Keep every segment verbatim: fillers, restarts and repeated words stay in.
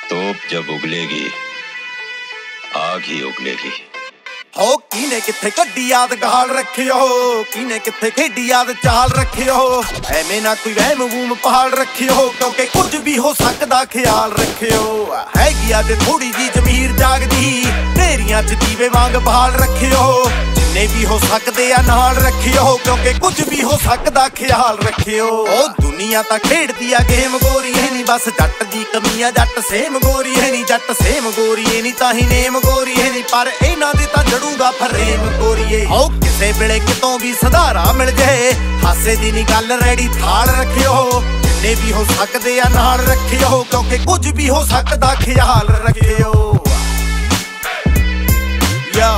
तोप जब उगलेगी आग ही उगलेगी। हो कीने किथे कड्डी याद गाल रखियो, कीने किथे खेडी याद चाल रखियो। एवें ना कोई वहम वूम पहाड़ रखियो, क्योंकि कुछ भी हो सकदा ख्याल रखियो। हैगी अज थोड़ी जी जमीर जागदी, ढेरियां च दीवे वांग बहाल रखियो। जिन्ने भी हो सकदे आ नाल रखियो, क्योंकि कुछ भी हो सकदा ख्याल रखियो। ओ दुनिया तां खेडदी आ गेम गोरी है नी, बस जट दी कमी आ जट सेम गोरी है नी। जट सेम गोरी है नी तां ही नेम गोरी है नी, पर इन्हां दे तां जड़ूगा फरेम गोरीए। ओ किसे वेले कितों भी सधारा मिल जाए, हासे दी नी गल रेडी थाल रखियो। जिन्ने भी हो सकदे आ नाल रखियो, क्योंकि कुछ भी हो सकदा ख्याल रखियो। Yo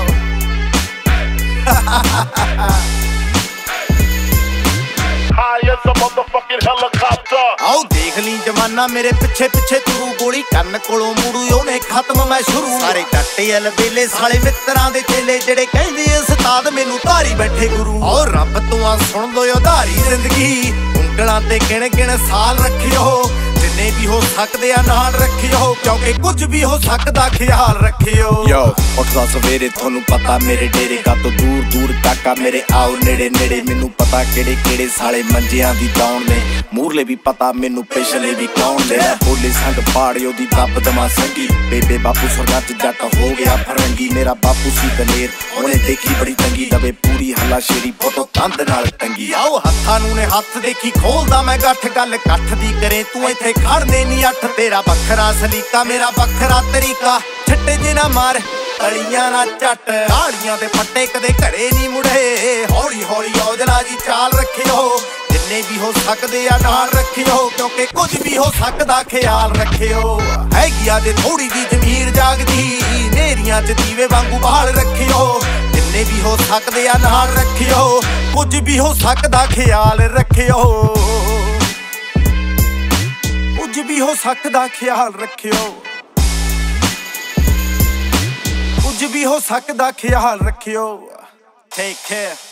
high as a motherfucking helicopter। आओ देख ली जमाना मेरे पिछे पिछे तुरू, गोली कन्न कोलों मुड़ू ओने खत्म मैं शुरू। सारे जट्टे अल बेले साले मित्रां दे चेले, जेड़े कहंदे उस्ताद मैनू धारी बैठे गुरु। और रब तो आ सुन दो उधारी जिंदगी, उंगलां ते गिण गिण साल रखियो। जिन्ने भी हो सकदे आ नाल रखियो, क्योंकि कुछ भी हो सकदा ख्याल रखियो। यो उठदा सवेरे थोनू पता मेरे डेरे का तो दूर दूर तक मेरे आओ नेड़े नेड़े। मैनू पता केड़े केड़े साले मंजियां दी दौड़ ने, मूरले भी पता मैनू पिछले भी कौन ले। बोले संग पाड़ियो दी दब दमा संगी, बेबे बापू सरगा च जट हो गया फरंगी। मेरा बापू सी दलेर ओने देखी बड़ी तंगी, दबे पूरी हल्ला शेरी फोटो कंध नाल टंगी। आओ हत्थां नू ने हत्थ देखी खोलदा मैं गठ, गल कठ दी करे तू इत्थे खड़ने नी अठ। तेरा बखरा सलीका मेरा बखरा तरीका, छट्टे जे ना मार तलियां ना झट। कालियां दे फट्टे कदे घरे नी मुड़े, हौली हौली औजला जी चाल रखियो। जिन्ने भी हो सकदे आ नाल रखियो, क्योंकि कुछ भी हो सकदा ख्याल रखियो। हैगी अज थोड़ी जी जमीर जागदी, नेरियां च दीवे वांगू बहाल रखियो। जिन्ने भी हो सकदे आ नाल रखियो, कुछ भी हो सकदा ख्याल रखियो। कुछ भी हो सकदा ख्याल रखियो, कुछ भी हो सकदा ख्याल रखियो। Take care।